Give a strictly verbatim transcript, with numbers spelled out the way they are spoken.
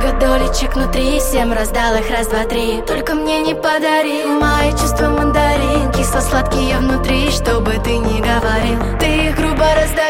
много долечек внутри, всем раздал их раз, два, три. Только мне не подари мои чувства мандарин, кисло-сладкие внутри, что бы ты ни говорил. Ты их грубо раздал